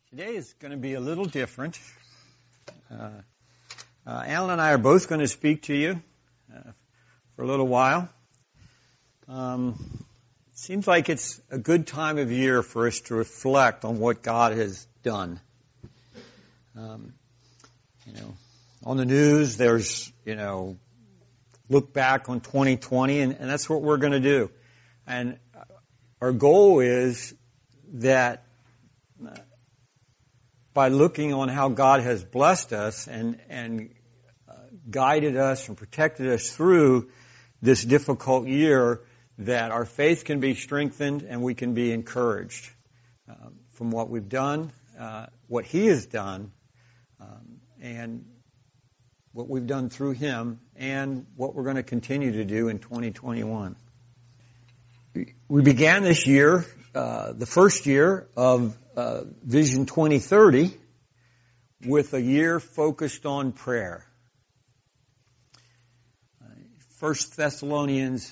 Today is going to be a little different. Alan and I are both going to speak to you for a little while. It seems like it's a good time of year for us to reflect on what God has done. On the news, there's, look back on 2020, and that's what we're going to do. And our goal is that by looking on how God has blessed us and guided us and protected us through this difficult year, that our faith can be strengthened and we can be encouraged from what we've done, what He has done, and what we've done through Him, and what we're going to continue to do in 2021. We began this year, the first year of Vision 2030, with a year focused on prayer. 1 Thessalonians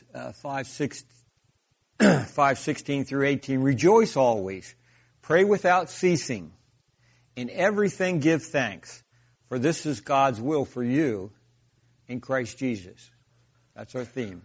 5:16 through 18, rejoice always, pray without ceasing, in everything give thanks, for this is God's will for you in Christ Jesus. That's our theme.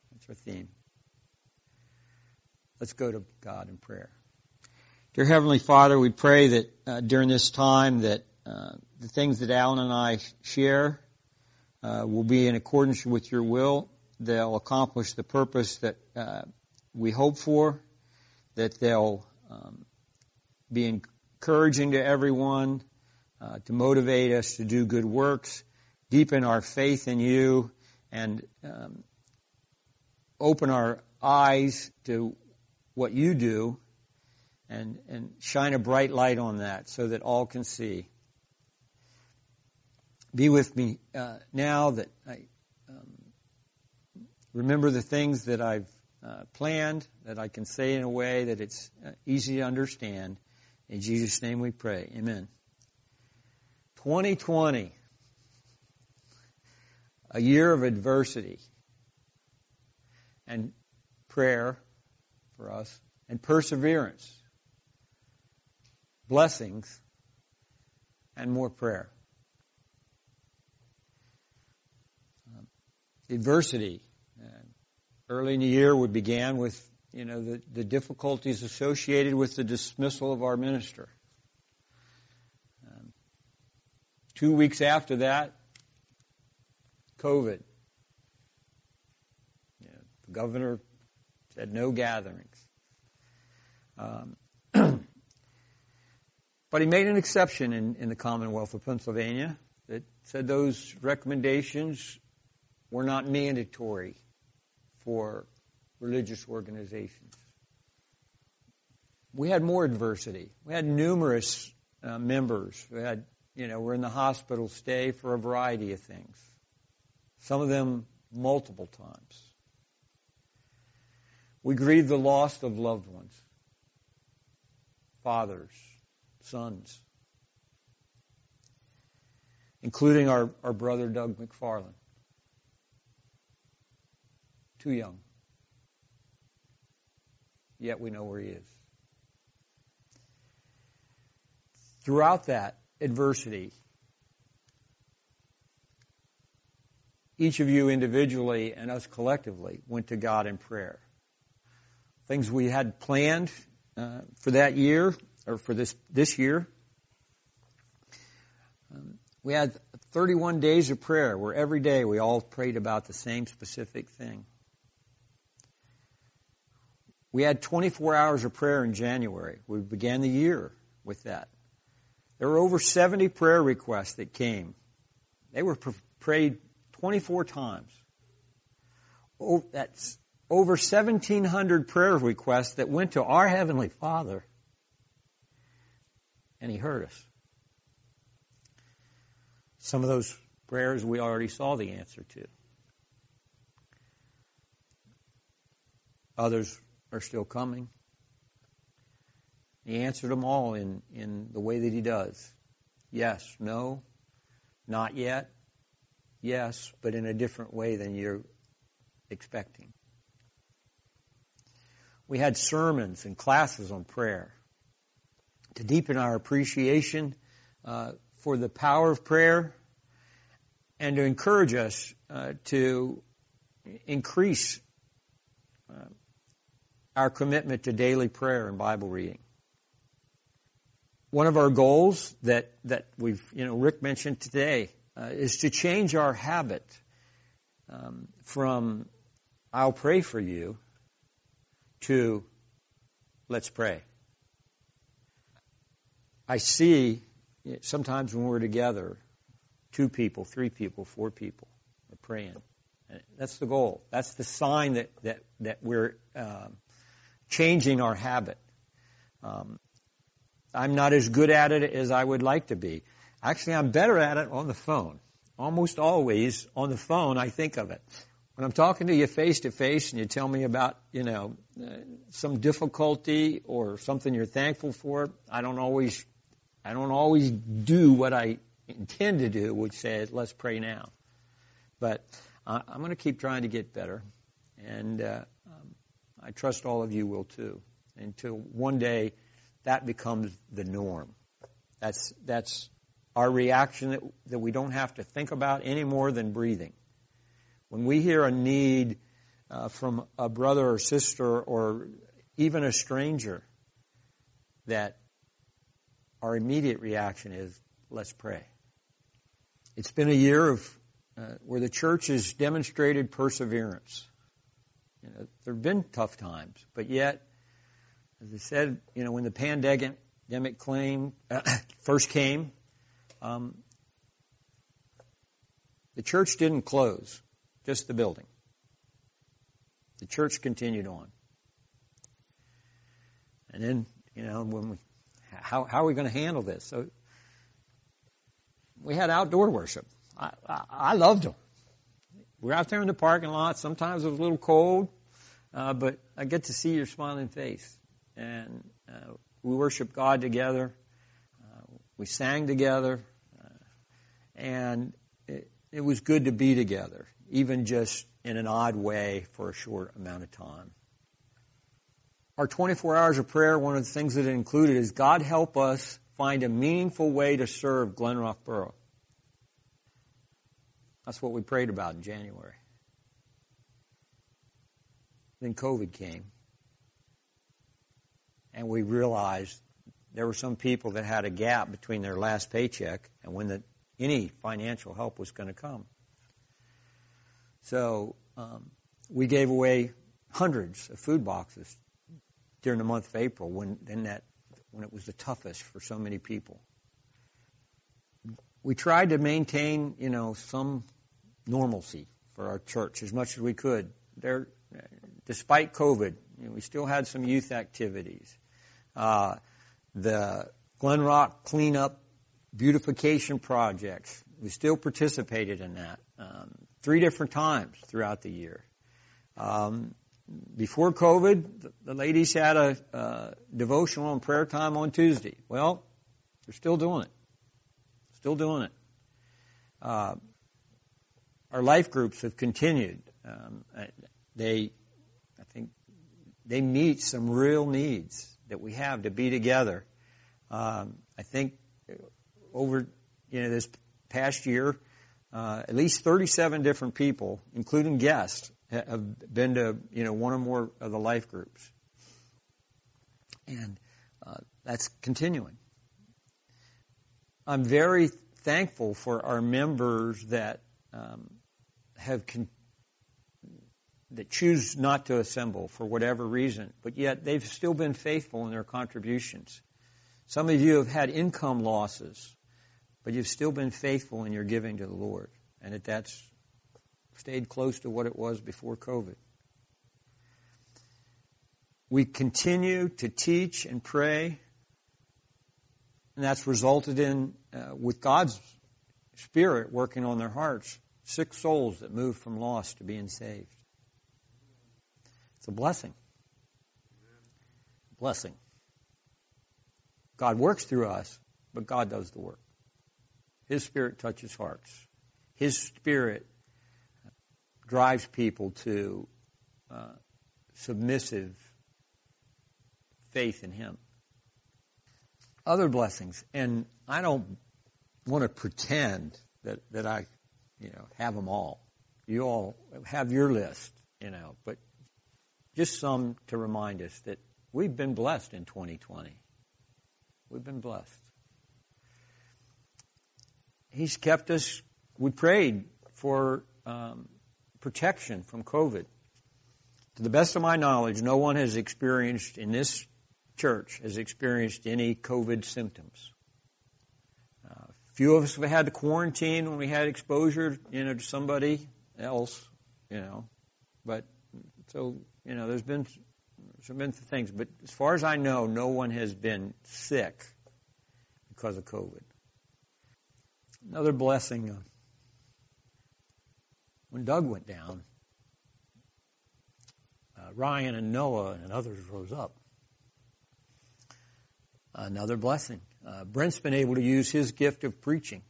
Let's go to God in prayer. Dear Heavenly Father, we pray that during this time that the things that Alan and I share will be in accordance with your will. They'll accomplish the purpose that we hope for, that they'll be encouraging to everyone, to motivate us to do good works, deepen our faith in you, and open our eyes to what you do, and shine a bright light on that so that all can see. Be with me now that I remember the things that I've planned, that I can say in a way that it's easy to understand. In Jesus' name we pray. Amen. 2020, a year of adversity and prayer for us, and perseverance, blessings, and more prayer. Adversity. Early in the year, we began with, the difficulties associated with the dismissal of our minister. 2 weeks after that, COVID. The governor said no gatherings. But he made an exception in the Commonwealth of Pennsylvania that said those recommendations were not mandatory for religious organizations. We had more adversity. We had numerous members. We had, we're in the hospital stay for a variety of things. Some of them multiple times. We grieve the loss of loved ones, fathers, sons, including our brother Doug McFarland. Too young. Yet we know where he is. Throughout that adversity, each of you individually and us collectively went to God in prayer. Things we had planned for that year, or for this year. We had 31 days of prayer where every day we all prayed about the same specific thing. We had 24 hours of prayer in January. We began the year with that. There were over 70 prayer requests that came. They were prayed 24 times. Oh, that's over 1,700 prayer requests that went to our Heavenly Father, and He heard us. Some of those prayers we already saw the answer to. Others are still coming. He answered them all in the way that He does. Yes, no, not yet, yes, but in a different way than you're expecting. We had sermons and classes on prayer. to deepen our appreciation for the power of prayer, and to encourage us to increase our commitment to daily prayer and Bible reading. One of our goals that Rick mentioned today is to change our habit from "I'll pray for you" to "let's pray." I see sometimes when we're together, 2 people, 3 people, 4 people are praying. And that's the goal. That's the sign that we're changing our habit. I'm not as good at it as I would like to be. Actually, I'm better at it on the phone. Almost always on the phone, I think of it. When I'm talking to you face to face and you tell me about, some difficulty or something you're thankful for, I don't always do what I intend to do, which says, let's pray now. But I'm going to keep trying to get better. And I trust all of you will too. Until one day that becomes the norm. That's our reaction that we don't have to think about any more than breathing. When we hear a need from a brother or sister or even a stranger, that our immediate reaction is, let's pray. It's been a year of where the church has demonstrated perseverance. There have been tough times, but yet, as I said, when the pandemic first came, the church didn't close, just the building. The church continued on. And then, how are we going to handle this? So we had outdoor worship. I loved them. We're out there in the parking lot. Sometimes it was a little cold, but I get to see your smiling face. And we worshiped God together. We sang together. And it was good to be together, even just in an odd way for a short amount of time. Our 24 hours of prayer, one of the things that it included is God help us find a meaningful way to serve Glen Rock Borough. That's what we prayed about in January. Then COVID came. And we realized there were some people that had a gap between their last paycheck and when any financial help was going to come. So we gave away hundreds of food boxes during the month of April when it was the toughest for so many people. We tried to maintain, some normalcy for our church as much as we could. Despite COVID, we still had some youth activities. The Glen Rock cleanup beautification projects, we still participated in that 3 different times throughout the year. Before COVID, the ladies had a devotional and prayer time on Tuesday. Well, they're still doing it. Still doing it. Our life groups have continued. I think they meet some real needs that we have to be together. I think over this past year, at least 37 different people, including guests, have been to one or more of the life groups, and that's continuing. I'm very thankful for our members that that choose not to assemble for whatever reason, but yet they've still been faithful in their contributions. Some of you have had income losses, but you've still been faithful in your giving to the Lord, and that's stayed close to what it was before COVID. We continue to teach and pray, and that's resulted in, with God's Spirit working on their hearts, 6 souls that moved from lost to being saved. It's a blessing. Blessing. God works through us, but God does the work. His Spirit touches hearts. His Spirit drives people to submissive faith in Him. Other blessings. And I don't want to pretend that I, have them all. You all have your list, but just some to remind us that we've been blessed in 2020. We've been blessed. He's kept us. We prayed for protection from COVID. To the best of my knowledge, no one has experienced in this church has experienced any COVID symptoms. Few of us have had to quarantine when we had exposure, to somebody else, But so, there's been things. But as far as I know, no one has been sick because of COVID. Another blessing. When Doug went down, Ryan and Noah and others rose up. Another blessing. Brent's been able to use his gift of preaching.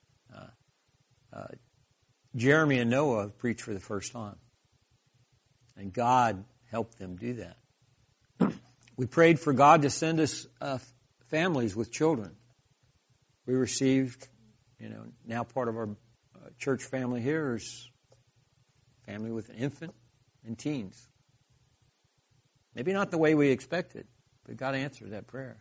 Jeremy and Noah have preached for the first time. And God helped them do that. We prayed for God to send us families with children. We received, now part of our church family here is family with an infant and teens. Maybe not the way we expected, but God answered that prayer.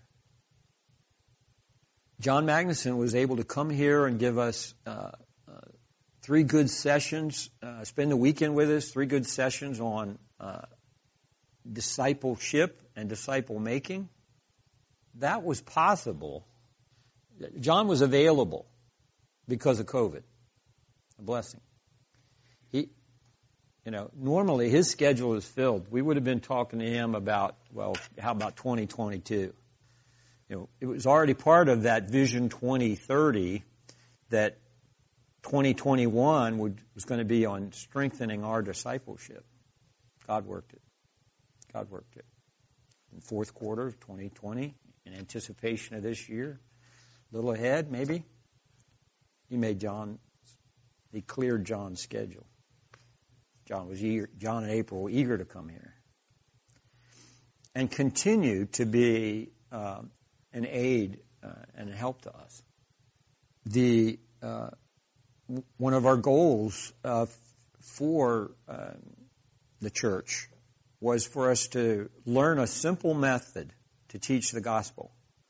John Magnuson was able to come here and give us 3 good sessions, spend the weekend with us, 3 good sessions on discipleship and disciple making. That was possible. John was available because of COVID. A blessing. Normally his schedule is filled. We would have been talking to him about, how about 2022? It was already part of that Vision 2030 that 2021 was going to be on strengthening our discipleship. God worked it. In the fourth quarter of 2020, in anticipation of this year, a little ahead, maybe, he cleared John's schedule. John and April were eager to come here. And continue to be an aid and a help to us. One of our goals for the church was for us to learn a simple method to teach the gospel.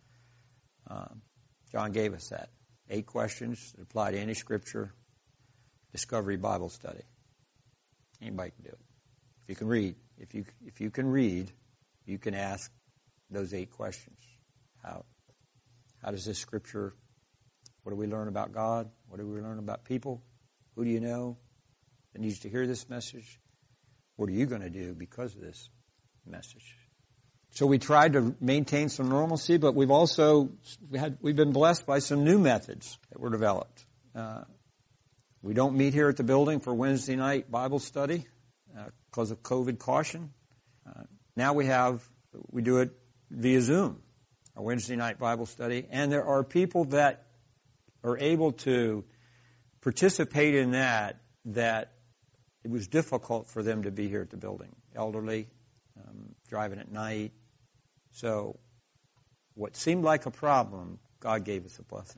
John gave us that. 8 questions that apply to any scripture. Discovery Bible study. Anybody can do it. If you can read. If you can read, you can ask those 8 questions. How does this scripture, what do we learn about God? What do we learn about people? Who do you know that needs to hear this message? What are you going to do because of this message? So we tried to maintain some normalcy, but we've been blessed by some new methods that were developed. We don't meet here at the building for Wednesday night Bible study because of COVID caution. Now we do it via Zoom, our Wednesday night Bible study, and there are people that are able to participate in that it was difficult for them to be here at the building. Elderly, driving at night. So what seemed like a problem, God gave us a blessing.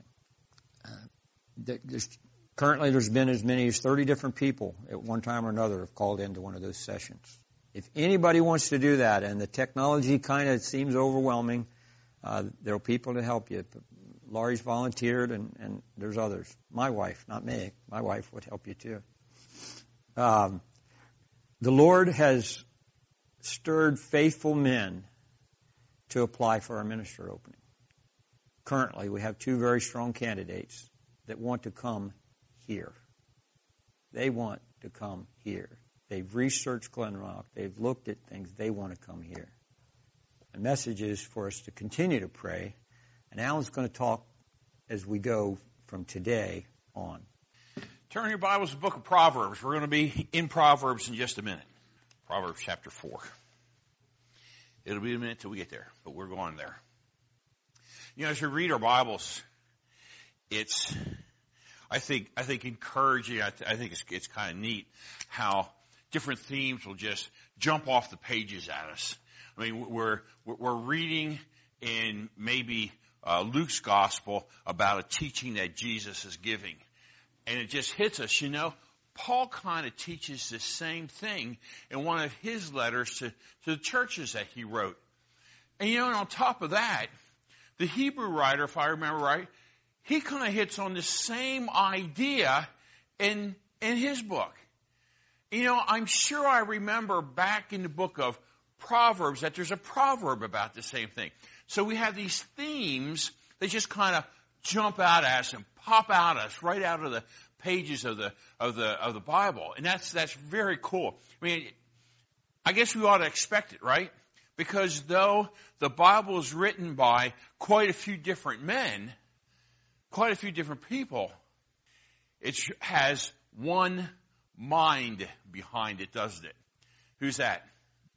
Currently, there's been as many as 30 different people at one time or another have called into one of those sessions. If anybody wants to do that, and the technology kind of seems overwhelming, there are people to help you. Laurie's volunteered, and there's others. My wife, not me. My wife would help you too. The Lord has stirred faithful men to apply for our minister opening. Currently, we have 2 very strong candidates that want to come here. They want to come here. They've researched Glen Rock. They've looked at things. They want to come here. The message is for us to continue to pray. And Alan's going to talk as we go from today on. Turn your Bibles to the book of Proverbs. We're going to be in Proverbs in just a minute. Proverbs chapter 4. It'll be a minute till we get there, but we're going there. As we read our Bibles, it's, I think encouraging. I think it's kind of neat how different themes will just jump off the pages at us. I mean, we're reading in maybe Luke's gospel about a teaching that Jesus is giving. And it just hits us, Paul kind of teaches the same thing in one of his letters to the churches that he wrote. And and on top of that, the Hebrew writer, if I remember right, he kind of hits on the same idea in his book. I'm sure I remember back in the book of Proverbs that there's a proverb about the same thing. So we have these themes that just kind of jump out at us and pop out at us right out of the pages of the Bible. And that's very cool. I guess we ought to expect it, right? Because though the Bible is written by quite a few different men, quite a few different people, it has one mind behind it, doesn't it? Who's that?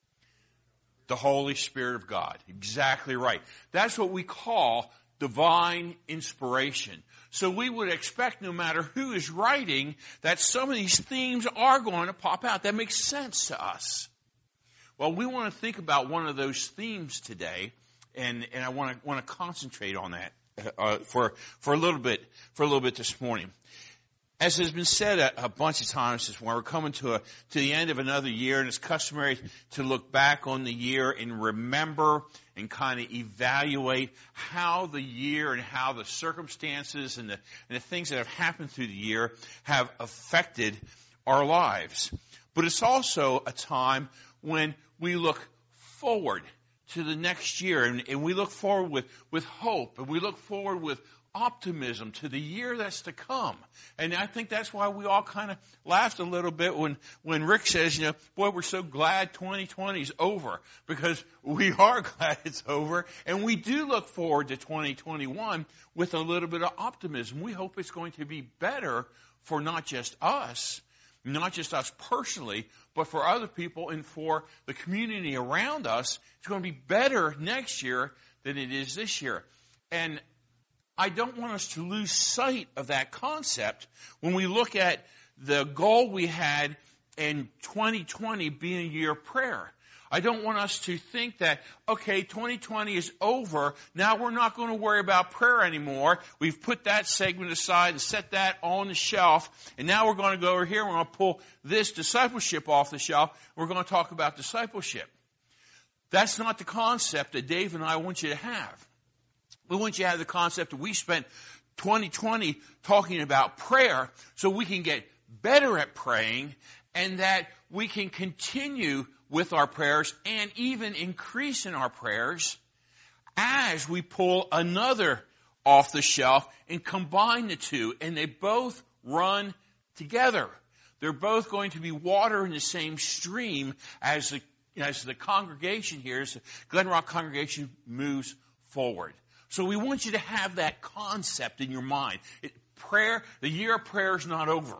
The Holy Spirit of God. Exactly right. That's what we call divine inspiration. So we would expect, no matter who is writing, that some of these themes are going to pop out. That makes sense to us. Well, we want to think about one of those themes today, and I want to concentrate on that for a little bit this morning. As has been said a bunch of times this morning, we're coming to the end of another year, and it's customary to look back on the year and remember and kind of evaluate how the year and how the circumstances and the things that have happened through the year have affected our lives. But it's also a time when we look forward to the next year, and we look forward with hope, and we look forward with optimism to the year that's to come. And I think that's why we all kind of laughed a little bit when Rick says, boy, we're so glad 2020 is over, because we are glad it's over, and we do look forward to 2021 with a little bit of optimism. We hope it's going to be better for not just us personally, but for other people and for the community around us. It's going to be better next year than it is this year. And I don't want us to lose sight of that concept when we look at the goal we had in 2020 being a year of prayer. I don't want us to think that, okay, 2020 is over, now we're not going to worry about prayer anymore. We've put that segment aside and set that on the shelf, and now we're going to go over here, we're going to pull this discipleship off the shelf, we're going to talk about discipleship. That's not the concept that Dave and I want you to have. We want you to have the concept that we spent 2020 talking about prayer so we can get better at praying, and that we can continue with our prayers and even increase in our prayers as we pull another off the shelf and combine the two, and they both run together. They're both going to be water in the same stream as the congregation here, as the Glen Rock congregation moves forward. So we want you to have that concept in your mind. The year of prayer is not over.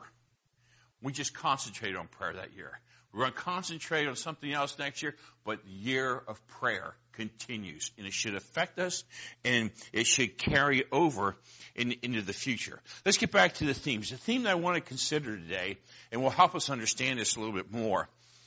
We just concentrate on prayer that year. We're going to concentrate on something else next year, but the year of prayer continues, and it should affect us, and it should carry over into the future. Let's get back to the themes. The theme that I want to consider today, and will help us understand this a little bit more,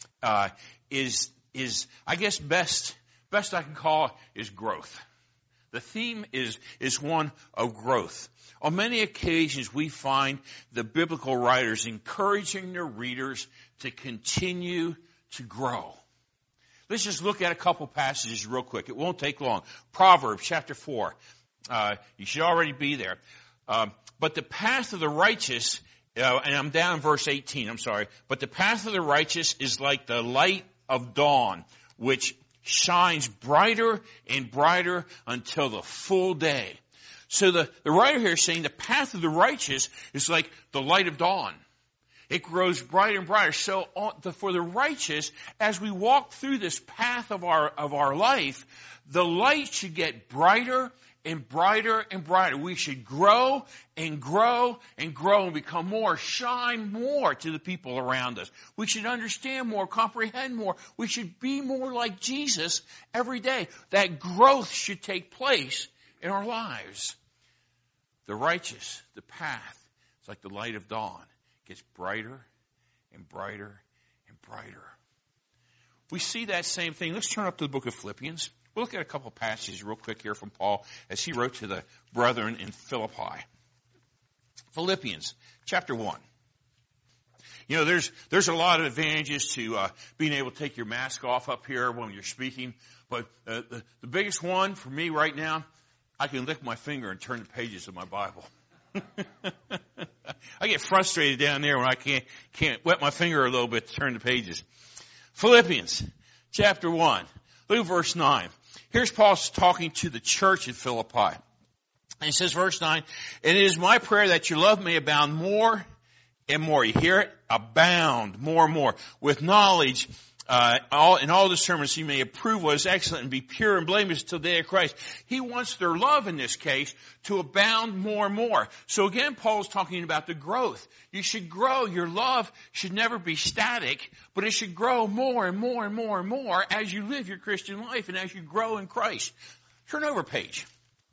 is I guess best I can call is growth. The theme is one of growth. On many occasions, we find the biblical writers encouraging their readers to continue to grow. Let's just look at a couple passages real quick. It won't take long. Proverbs chapter 4. You should already be there. But the path of the righteous, and I'm down in verse 18, I'm sorry. But the path of the righteous is like the light of dawn, which shines brighter and brighter until the full day. So the writer here is saying the path of the righteous is like the light of dawn. It grows brighter and brighter. So for the righteous, as we walk through this path of our life, the light should get brighter and brighter and brighter. We should grow and grow and grow and become more, shine more to the people around us. We should understand more, comprehend more. We should be more like Jesus every day. That growth should take place in our lives. The righteous, the path, it's like the light of dawn. It gets brighter and brighter and brighter. We see that same thing. Let's turn up to the book of Philippians. We'll look at a couple of passages real quick here from Paul as he wrote to the brethren in Philippi. Philippians chapter 1. You know, there's a lot of advantages to being able to take your mask off up here when you're speaking. But the biggest one for me right now, I can lick my finger and turn the pages of my Bible. I get frustrated down there when I can't wet my finger a little bit to turn the pages. Philippians chapter 1. Look at verse 9. Here's Paul talking to the church at Philippi. And he says, verse 9, and it is my prayer that your love may abound more and more. You hear it? Abound more and more. With knowledge, in all discernment, you may approve what is excellent and be pure and blameless till the day of Christ. He wants their love in this case to abound more and more. So again, Paul's talking about the growth. You should grow. Your love should never be static, but it should grow more and more and more and more as you live your Christian life and as you grow in Christ. Turn over a page.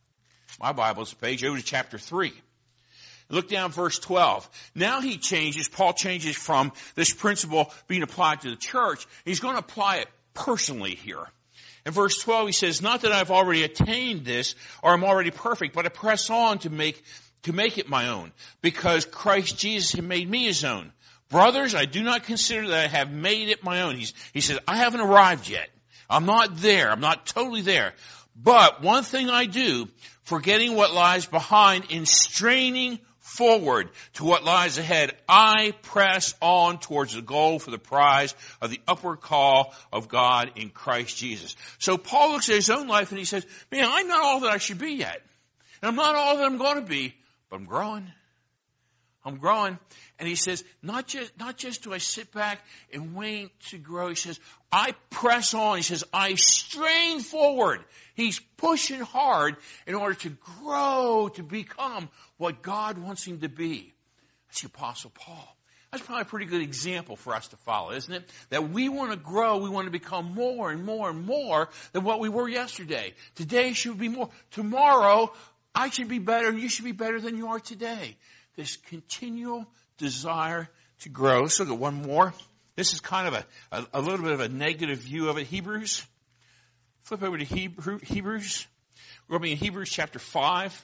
My Bible's a page over to chapter 3. Look down verse 12. Now Paul changes from this principle being applied to the church. He's going to apply it personally here. In verse 12 he says, not that I've already attained this or I'm already perfect, but I press on to make it my own, because Christ Jesus has made me his own. Brothers, I do not consider that I have made it my own. He says, I haven't arrived yet. I'm not there. I'm not totally there. But one thing I do, forgetting what lies behind and straining forward to what lies ahead, I press on towards the goal for the prize of the upward call of God in Christ Jesus. So Paul looks at his own life and he says, man, I'm not all that I should be yet. And I'm not all that I'm going to be, but I'm growing. I'm growing. And he says, not just do I sit back and wait to grow. He says, I press on. He says, I strain forward. He's pushing hard in order to grow, to become what God wants him to be. That's the Apostle Paul. That's probably a pretty good example for us to follow, isn't it? That we want to grow, we want to become more and more and more than what we were yesterday. Today should be more. Tomorrow, I should be better and you should be better than you are today. This continual desire to grow. Let's look at one more. This is kind of a little bit of a negative view of it. Hebrews. Flip over to Hebrews. We're going to be in Hebrews chapter 5.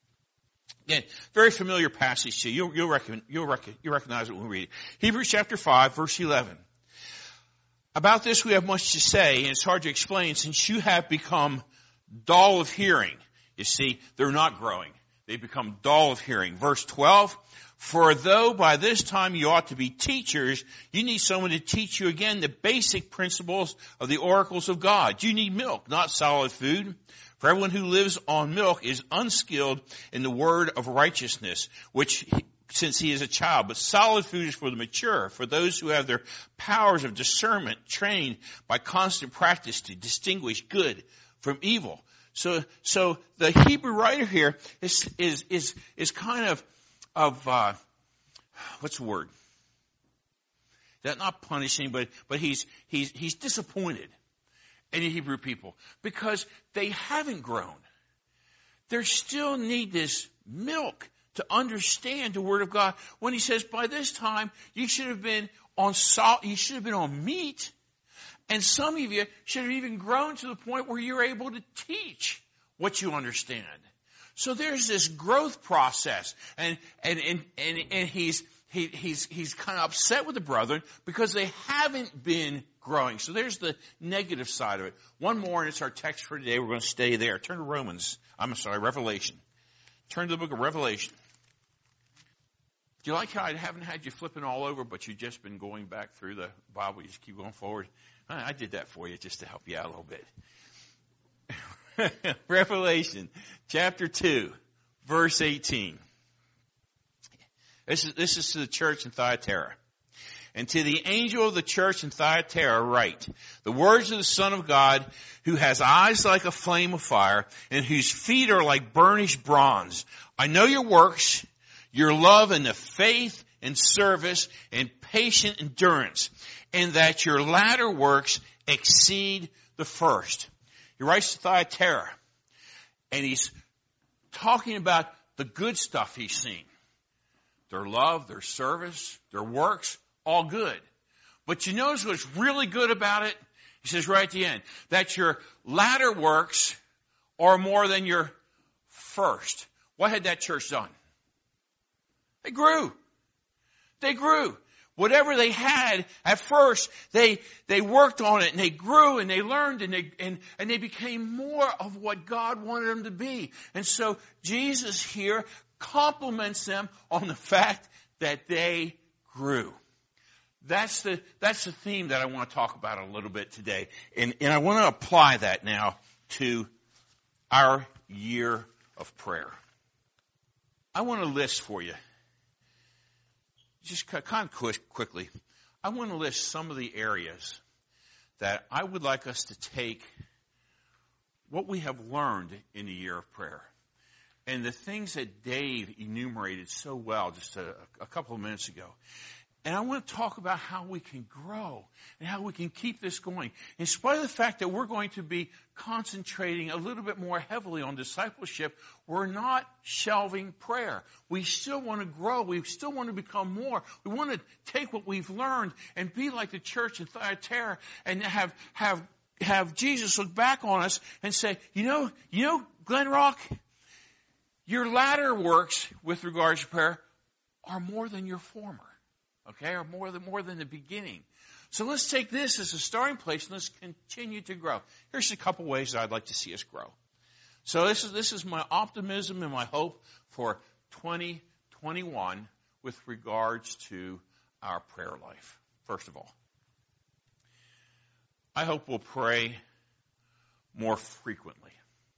Again, very familiar passage to you. You'll recognize it when we read it. Hebrews chapter 5, verse 11. About this we have much to say, and it's hard to explain since you have become dull of hearing. You see, they're not growing. They become dull of hearing. Verse 12, for though by this time you ought to be teachers, you need someone to teach you again the basic principles of the oracles of God. You need milk, not solid food. For everyone who lives on milk is unskilled in the word of righteousness, since he is a child. But solid food is for the mature, for those who have their powers of discernment trained by constant practice to distinguish good from evil. So the Hebrew writer here is kind of what's the word? That's not punishing, but he's disappointed in the Hebrew people because they haven't grown. They still need this milk to understand the Word of God. When he says, by this time you should have been on meat. And some of you should have even grown to the point where you're able to teach what you understand. So there's this growth process, and he's kind of upset with the brethren because they haven't been growing. So there's the negative side of it. One more, and it's our text for today. We're going to stay there. Turn to Revelation. Turn to the book of Revelation. Do you like how I haven't had you flipping all over, but you've just been going back through the Bible? You just keep going forward. I did that for you just to help you out a little bit. Revelation chapter 2, verse 18. This is to the church in Thyatira. And to the angel of the church in Thyatira write, the words of the Son of God, who has eyes like a flame of fire, and whose feet are like burnished bronze. I know your works, your love and the faith and service and patient endurance, and that your latter works exceed the first. He writes to Thyatira, and he's talking about the good stuff he's seen. Their love, their service, their works, all good. But you notice what's really good about it? He says right at the end, that your latter works are more than your first. What had that church done? They grew. They grew. Whatever they had at first, they worked on it and they grew and they learned and they became more of what God wanted them to be. And so Jesus here compliments them on the fact that they grew. That's the theme that I want to talk about a little bit today. And I want to apply that now to our year of prayer. I want to list for you, just kind of quickly, I want to list some of the areas that I would like us to take what we have learned in the year of prayer and the things that Dave enumerated so well just a couple of minutes ago. And I want to talk about how we can grow and how we can keep this going. In spite of the fact that we're going to be concentrating a little bit more heavily on discipleship, we're not shelving prayer. We still want to grow. We still want to become more. We want to take what we've learned and be like the church in Thyatira and have Jesus look back on us and say, you know, Glen Rock, your latter works with regards to prayer are more than your former. Okay, or more than the beginning. So let's take this as a starting place and let's continue to grow. Here's a couple ways that I'd like to see us grow. So this is my optimism and my hope for 2021 with regards to our prayer life. First of all, I hope we'll pray more frequently.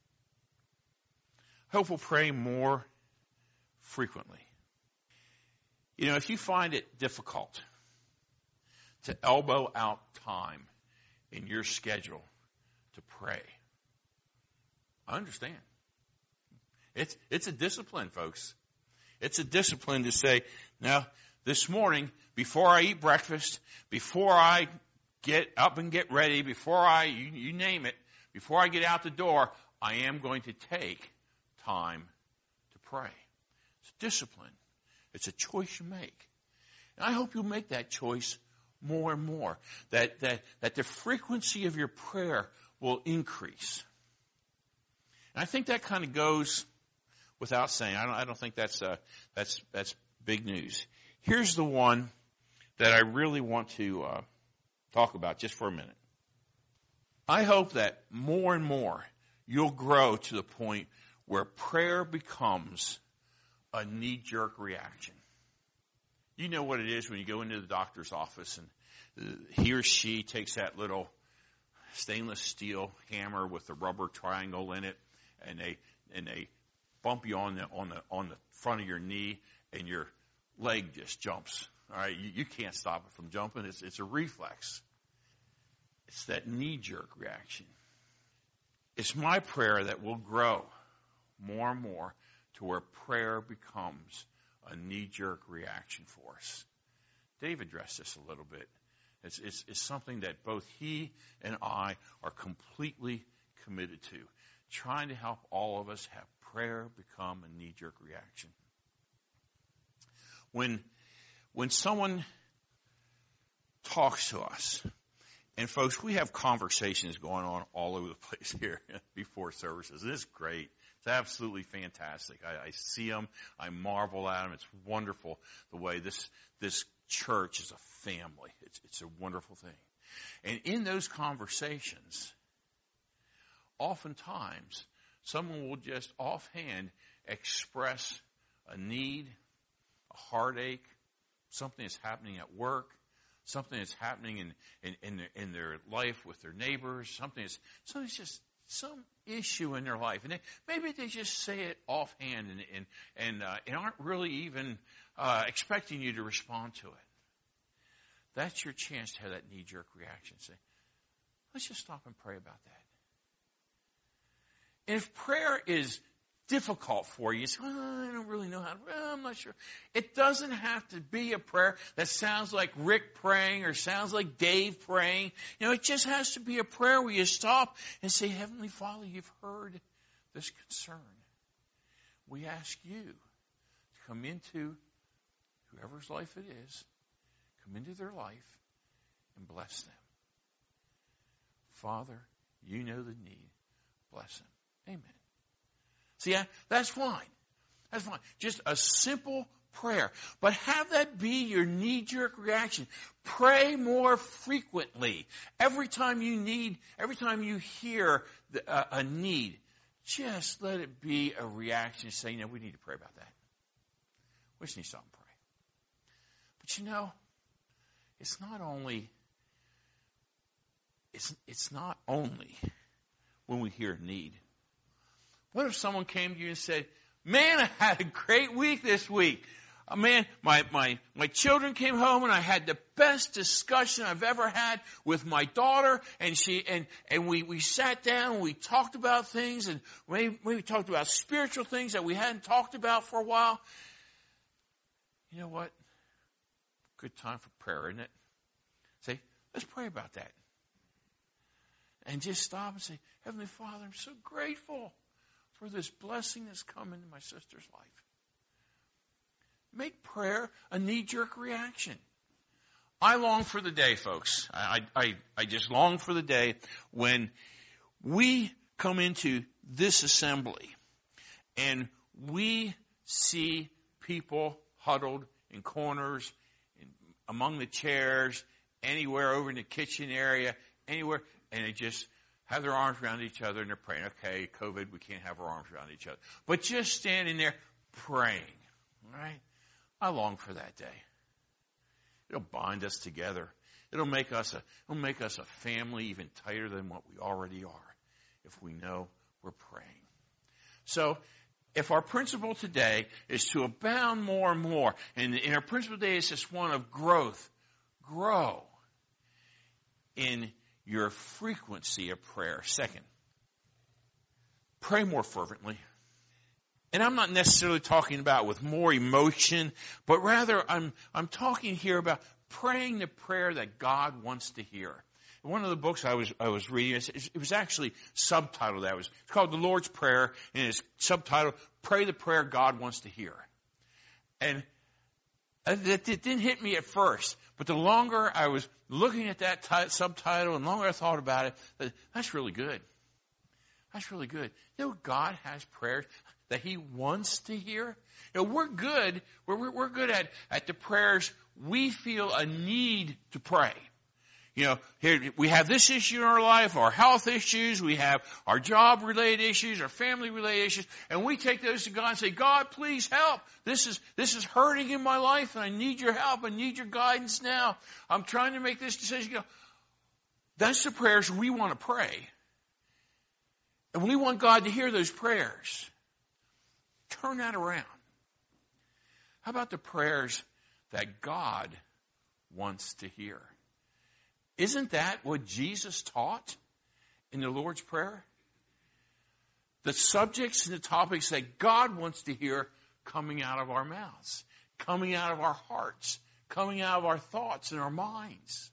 I hope we'll pray more frequently. You know, if you find it difficult to elbow out time in your schedule to pray, I understand. It's a discipline, folks. It's a discipline to say, now, this morning, before I eat breakfast, before I get up and get ready, before you name it, before I get out the door, I am going to take time to pray. It's discipline. It's a choice you make. And I hope you'll make that choice more and more. That the frequency of your prayer will increase. And I think that kind of goes without saying. I don't think that's big news. Here's the one that I really want to talk about just for a minute. I hope that more and more you'll grow to the point where prayer becomes a knee-jerk reaction. You know what it is when you go into the doctor's office and he or she takes that little stainless steel hammer with the rubber triangle in it, and they bump you on the front of your knee, and your leg just jumps. All right, you can't stop it from jumping. It's a reflex. It's that knee-jerk reaction. It's my prayer that we'll grow more and more to where prayer becomes a knee-jerk reaction for us. Dave addressed this a little bit. It's something that both he and I are completely committed to, trying to help all of us have prayer become a knee-jerk reaction. When someone talks to us, and folks, we have conversations going on all over the place here before services. It's great. It's absolutely fantastic. I see them. I marvel at them. It's wonderful the way this church is a family. It's a wonderful thing. And in those conversations, oftentimes, someone will just offhand express a need, a heartache, something that's happening at work, something that's happening in their life with their neighbors, something's just some issue in their life, and maybe they just say it offhand and aren't really even expecting you to respond to it. That's your chance to have that knee-jerk reaction. Say, let's just stop and pray about that. And if prayer is difficult for you, you say, I don't really know how to pray. I'm not sure. It doesn't have to be a prayer that sounds like Rick praying or sounds like Dave praying. You know, it just has to be a prayer where you stop and say, Heavenly Father, you've heard this concern. We ask you to come into whoever's life it is, come into their life and bless them. Father, you know the need. Bless him. Amen. See, that's fine. That's fine. Just a simple prayer. But have that be your knee-jerk reaction. Pray more frequently. Every time you hear a need, just let it be a reaction saying, we need to pray about that. We just need to stop and pray. But it's not only when we hear need. What if someone came to you and said, man, I had a great week this week. Man, my children came home and I had the best discussion I've ever had with my daughter, and we sat down and we talked about things, and maybe we talked about spiritual things that we hadn't talked about for a while. You know what? Good time for prayer, isn't it? Say, let's pray about that. And just stop and say, Heavenly Father, I'm so grateful for this blessing that's come into my sister's life. Make prayer a knee-jerk reaction. I long for the day, folks. I just long for the day when we come into this assembly and we see people huddled in corners, among the chairs, anywhere over in the kitchen area, anywhere, and they just have their arms around each other and they're praying. Okay, COVID, we can't have our arms around each other. But just standing there praying, all right? I long for that day. It'll bind us together. It'll make us a family even tighter than what we already are if we know we're praying. So, if our principle today is to abound more and more, and our principle today is just one of growth, grow in your frequency of prayer. Second, pray more fervently. And I'm not necessarily talking about with more emotion, but rather I'm talking here about praying the prayer that God wants to hear. One of the books I was reading, it was actually subtitled that. It's called The Lord's Prayer, and it's subtitled, Pray the Prayer God Wants to Hear. And it didn't hit me at first, but the longer I was looking at that subtitle and the longer I thought about it, that's really good. That's really good. God has prayers that He wants to hear. We're good. We're good at the prayers we feel a need to pray. Here we have this issue in our life, our health issues, we have our job-related issues, our family-related issues, and we take those to God and say, God, please help. This is hurting in my life, and I need your help. I need your guidance now. I'm trying to make this decision. That's the prayers we want to pray. And we want God to hear those prayers. Turn that around. How about the prayers that God wants to hear? Isn't that what Jesus taught in the Lord's Prayer? The subjects and the topics that God wants to hear coming out of our mouths, coming out of our hearts, coming out of our thoughts and our minds.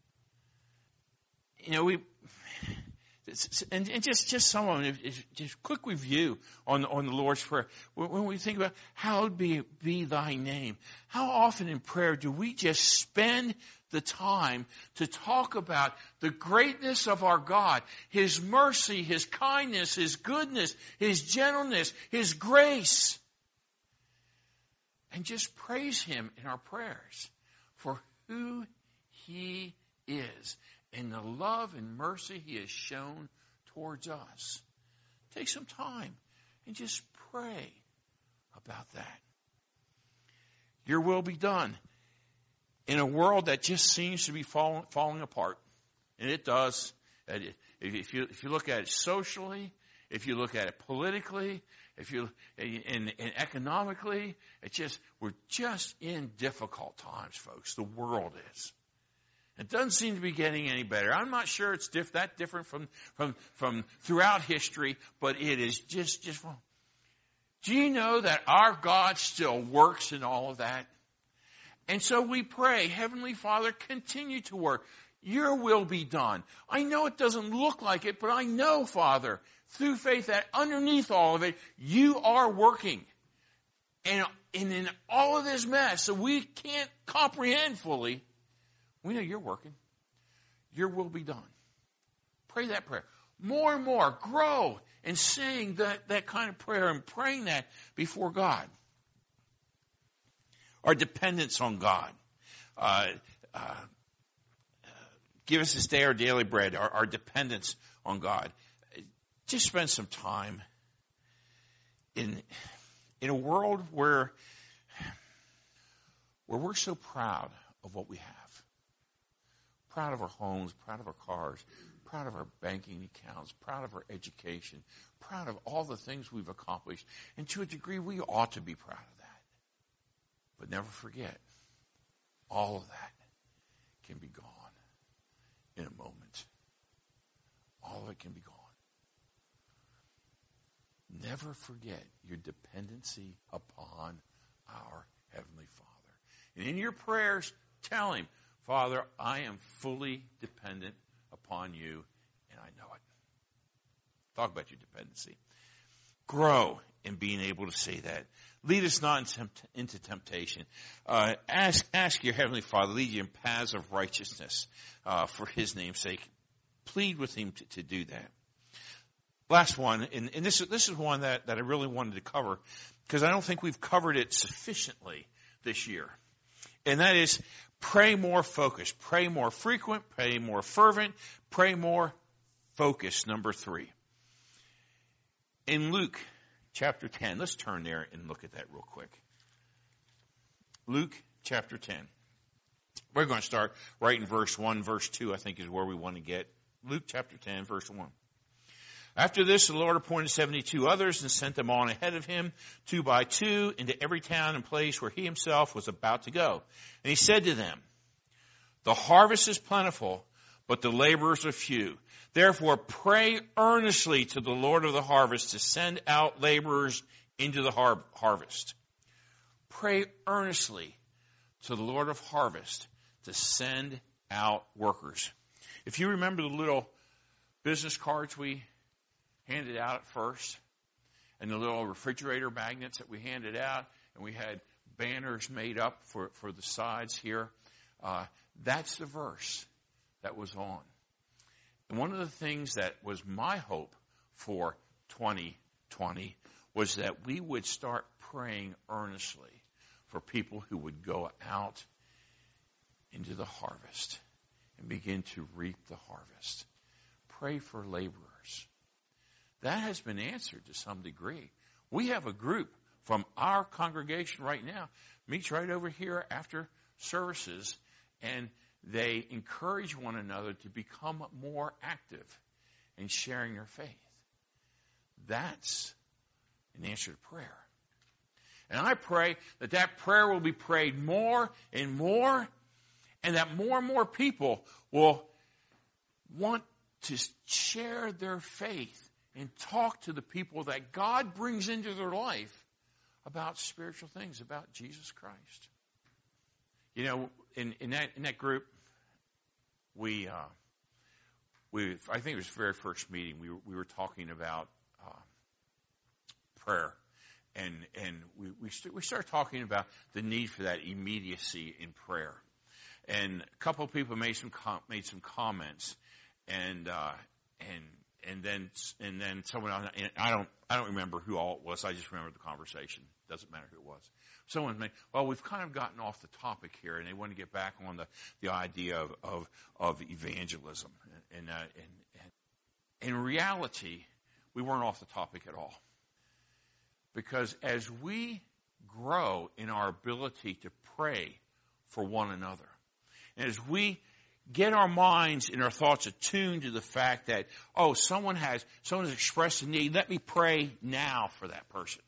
And just some of them, just quick review on the Lord's Prayer. When we think about hallowed be thy name, how often in prayer do we just spend the time to talk about the greatness of our God, His mercy, His kindness, His goodness, His gentleness, His grace, and just praise Him in our prayers for who He is and the love and mercy He has shown towards us. Take some time and just pray about that. Your will be done in a world that just seems to be falling apart. And it does. If you look at it socially, if you look at it politically, and economically, we're just in difficult times, folks. The world is. It doesn't seem to be getting any better. I'm not sure it's that different from throughout history, but it is just wrong. Do you know that our God still works in all of that? And so we pray, Heavenly Father, continue to work. Your will be done. I know it doesn't look like it, but I know, Father, through faith that underneath all of it, you are working. And in all of this mess that we can't comprehend fully, we know you're working. Your will be done. Pray that prayer. More and more, grow in saying that kind of prayer and praying that before God. Our dependence on God. Give us this day our daily bread, our dependence on God. Just spend some time in a world where we're so proud of what we have. Proud of our homes, proud of our cars, proud of our banking accounts, proud of our education, proud of all the things we've accomplished. And to a degree, we ought to be proud of that. But never forget, all of that can be gone in a moment. All of it can be gone. Never forget your dependency upon our Heavenly Father. And in your prayers, tell Him, Father, I am fully dependent upon you, and I know it. Talk about your dependency. Grow in being able to say that. Lead us not into temptation. Ask your Heavenly Father, lead you in paths of righteousness for His name's sake. Plead with Him to do that. Last one, and this is one that I really wanted to cover because I don't think we've covered it sufficiently this year. And that is pray more focused, pray more frequent, pray more fervent, pray more focused, number 3. In Luke chapter 10, let's turn there and look at that real quick. Luke chapter 10. We're going to start right in verse 1. Verse 2, I think, is where we want to get. Luke chapter 10, verse 1. After this, the Lord appointed 72 others and sent them on ahead of him, 2 by 2, into every town and place where he himself was about to go. And he said to them, the harvest is plentiful, but the laborers are few. Therefore, pray earnestly to the Lord of the harvest to send out laborers into the harvest. Pray earnestly to the Lord of harvest to send out workers. If you remember the little business cards we handed out at first, and the little refrigerator magnets that we handed out, and we had banners made up for the sides here, that's the verse that was on. And one of the things that was my hope for 2020 was that we would start praying earnestly for people who would go out into the harvest and begin to reap the harvest. Pray for laborers. That has been answered to some degree. We have a group from our congregation right now, meets right over here after services, and they encourage one another to become more active in sharing their faith. That's an answer to prayer. And I pray that prayer will be prayed more and more, and that more and more people will want to share their faith and talk to the people that God brings into their life about spiritual things, about Jesus Christ. You know, in that group, I think it was the very first meeting, we were talking about prayer, and we started talking about the need for that immediacy in prayer. And a couple of people made some comments, and then someone else, and I don't remember who all it was. I just remember the conversation. Doesn't matter who it was. Someone made, well, we've kind of gotten off the topic here, and they want to get back on the idea of evangelism. And in reality, we weren't off the topic at all, because as we grow in our ability to pray for one another, and as we get our minds and our thoughts attuned to the fact that, someone has expressed a need, let me pray now for that person.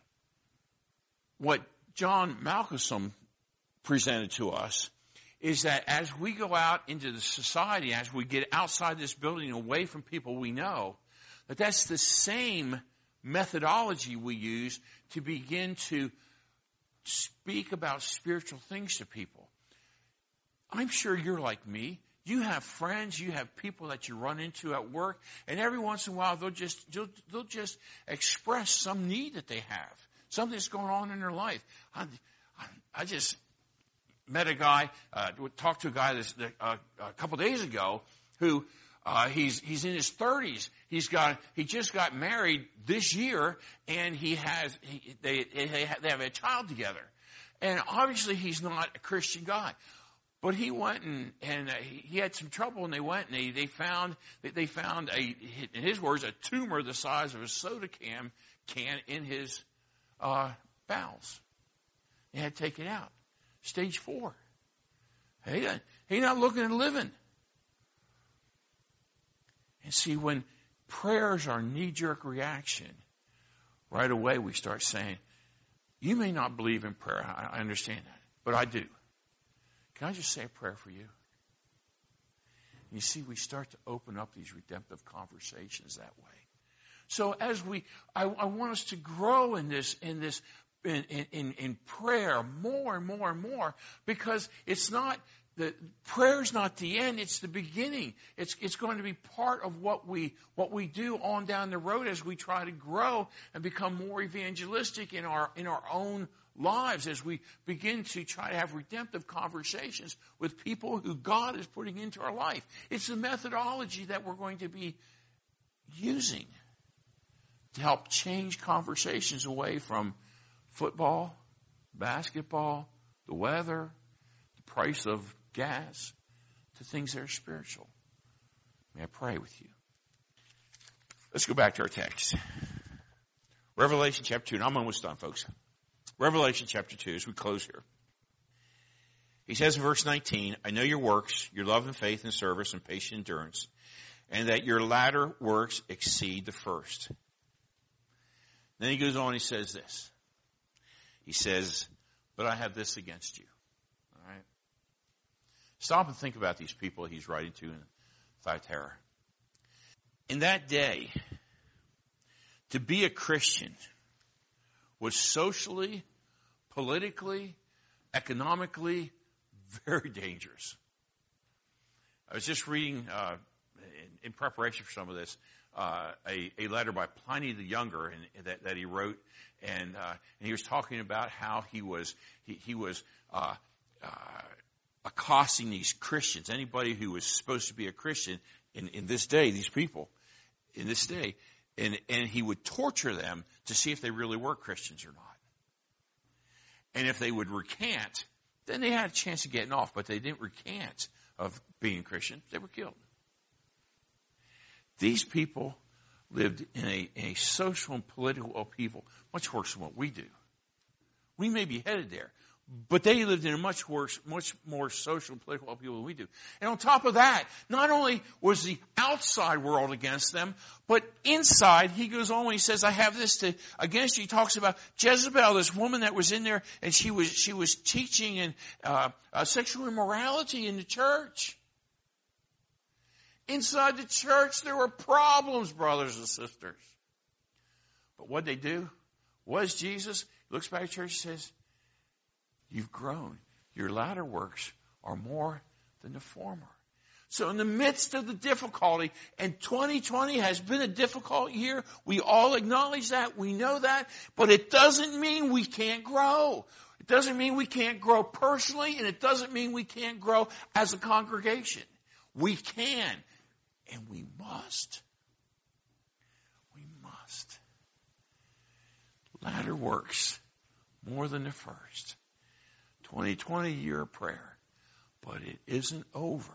What John Malcolm presented to us is that as we go out into the society, as we get outside this building, away from people we know, that's the same methodology we use to begin to speak about spiritual things to people. I'm sure you're like me. You have friends, you have people that you run into at work, and every once in a while they'll just express some need that they have, something that's going on in their life. I just met a guy, talked to a guy a couple days ago who He's in his 30s. He just got married this year, and they have a child together. And obviously he's not a Christian guy. But he went and he had some trouble, and they went and they found in his words, a tumor the size of a soda can in his bowels. They had to take it out. Stage 4. He's not looking at living. And see, when prayers are knee-jerk reaction, right away we start saying, you may not believe in prayer. I understand that, but I do. Can I just say a prayer for you? You see, we start to open up these redemptive conversations that way. So as I want us to grow in prayer more and more and more, because prayer's not the end, it's the beginning. It's going to be part of what we do on down the road as we try to grow and become more evangelistic in our own lives, as we begin to try to have redemptive conversations with people who God is putting into our life. It's the methodology that we're going to be using to help change conversations away from football, basketball, the weather, the price of gas, to things that are spiritual. May I pray with you? Let's go back to our text. Revelation chapter 2. And I'm almost done, folks. Revelation chapter 2, as we close here. He says in verse 19, I know your works, your love and faith and service and patient endurance, and that your latter works exceed the first. Then he goes on, he says this. He says, but I have this against you. All right? Stop and think about these people he's writing to in Thyatira. In that day, to be a Christian was socially, politically, economically very dangerous. I was just reading, in preparation for some of this, a letter by Pliny the Younger that he wrote, and he was talking about how he was accosting these Christians, anybody who was supposed to be a Christian in this day, these people in this day, and he would torture them to see if they really were Christians or not. And if they would recant, then they had a chance of getting off, but they didn't recant of being Christian, they were killed. These people lived in a social and political upheaval, much worse than what we do. We may be headed there, but they lived in a much more social and political upheaval than we do. And on top of that, not only was the outside world against them, but inside, he goes on and he says, I have this against you. He talks about Jezebel, this woman that was in there, and she was teaching sexual immorality in the church. Inside the church, there were problems, brothers and sisters. But what they do? What is Jesus? He looks back at the church and says, you've grown. Your latter works are more than the former. So in the midst of the difficulty, and 2020 has been a difficult year, we all acknowledge that, we know that, but it doesn't mean we can't grow. It doesn't mean we can't grow personally, and it doesn't mean we can't grow as a congregation. We can. And we must. We must. Latter works more than the first. 2020 year of prayer. But it isn't over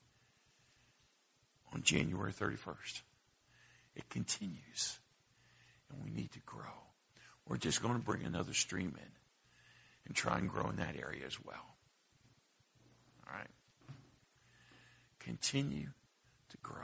on January 31st. It continues. And we need to grow. We're just going to bring another stream in and try and grow in that area as well. All right? Continue to grow.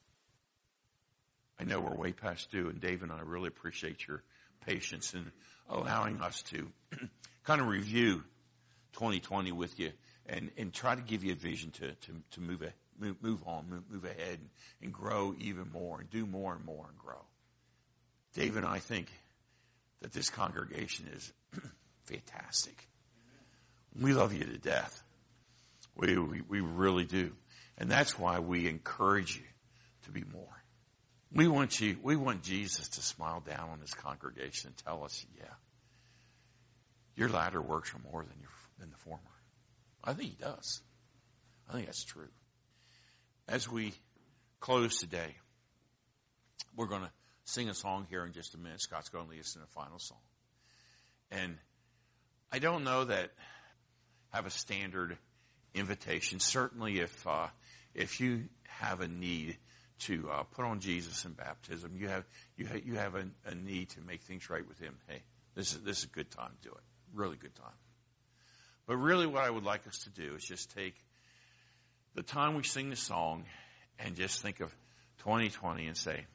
I know we're way past due, and Dave and I really appreciate your patience in allowing us to kind of review 2020 with you and try to give you a vision to move ahead and grow even more and do more and more and grow. Dave and I think that this congregation is fantastic. We love you to death. We really do. And that's why we encourage you to be more. We want Jesus to smile down on this congregation and tell us, yeah, your latter works are more than the former. I think he does. I think that's true. As we close today, we're going to sing a song here in just a minute. Scott's going to lead us in a final song. And I don't know that I have a standard invitation. Certainly if you have a need to put on Jesus in baptism, you have a need to make things right with Him. Hey, this is a good time to do it. Really good time. But really what I would like us to do is just take the time we sing the song and just think of 2020 and say,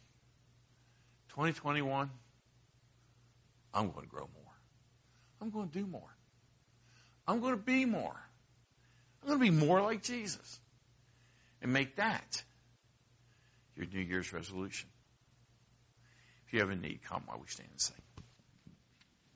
2021, I'm going to grow more. I'm going to do more. I'm going to be more. I'm going to be more like Jesus. And make that your New Year's resolution. If you have a need, come while we stand and sing.